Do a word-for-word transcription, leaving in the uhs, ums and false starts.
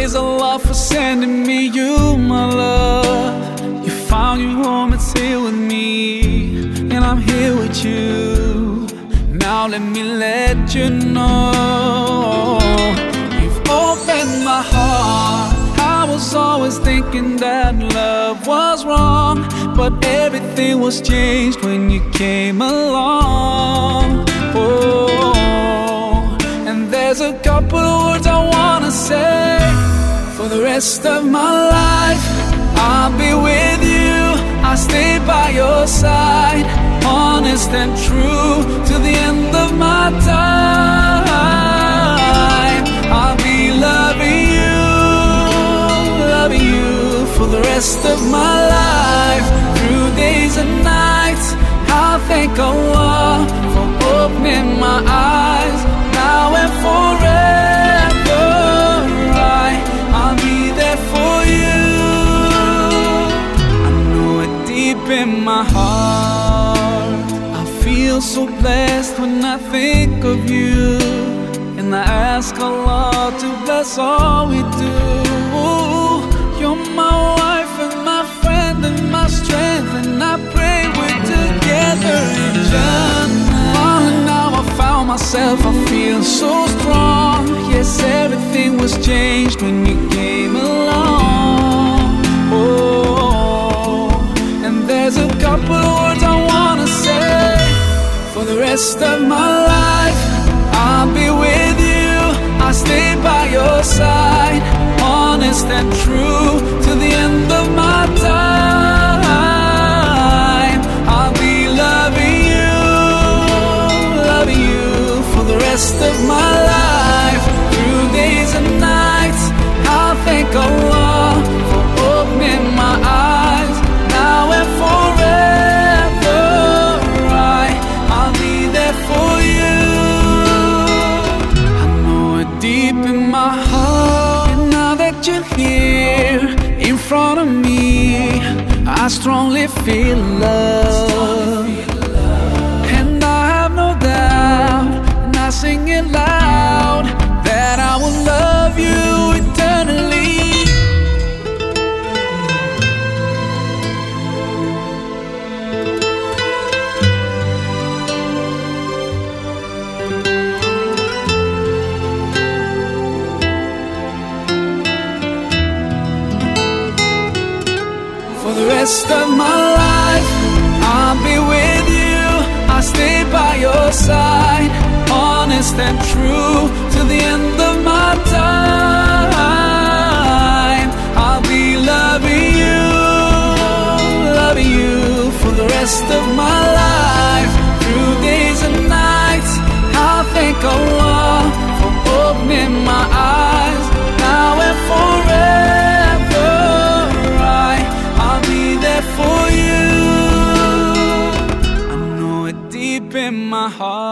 Praise Allah for sending me you, my love. You found your home, it's here with me, and I'm here with you. Now let me let you know, you've opened my heart. I was always thinking that love was wrong, but everything was changed when you came along. Oh, and there's a couple of words I wanna say. For the rest of my life, I'll be with you. I'll stay by your side, honest and true, to the end of my time. I'll be loving you, loving you for the rest of my life. Through days and nights, I'll thank Allah for opening my eyes. Now and forever, I, I'll be there for you. I know it deep in my heart. I feel so blessed when I think of you, and I ask Allah to bless all we do. You're my wife and my friend and my strength, and I pray we're together in Jannah. Oh, now I found myself, I feel so strong. Yes, everything was changed when you came along. Oh, and there's a couple of words I wanna say. For the rest of my life, I'll be with you. I'll stay by your side, honest and true, to the end of my time. I'll be loving you, loving you for the rest of my life. Through days and nights, I'll thank Allah for opening my eyes. Now and forever, I, I'll be there for you. I know it deep in my heart. And now that you're here in front of me, I strongly feel love. And I have no doubt, and I sing it loud, that I will love you eternally. For the rest of my life, I'll be with you. I'll stay by your side, honest and true, to the end of my time. I'll be loving you, loving you for the rest of my life. Through days and nights, I'll thank Allah for opening my eyes. Now and forever, I, I'll be there for you. I know it deep in my heart.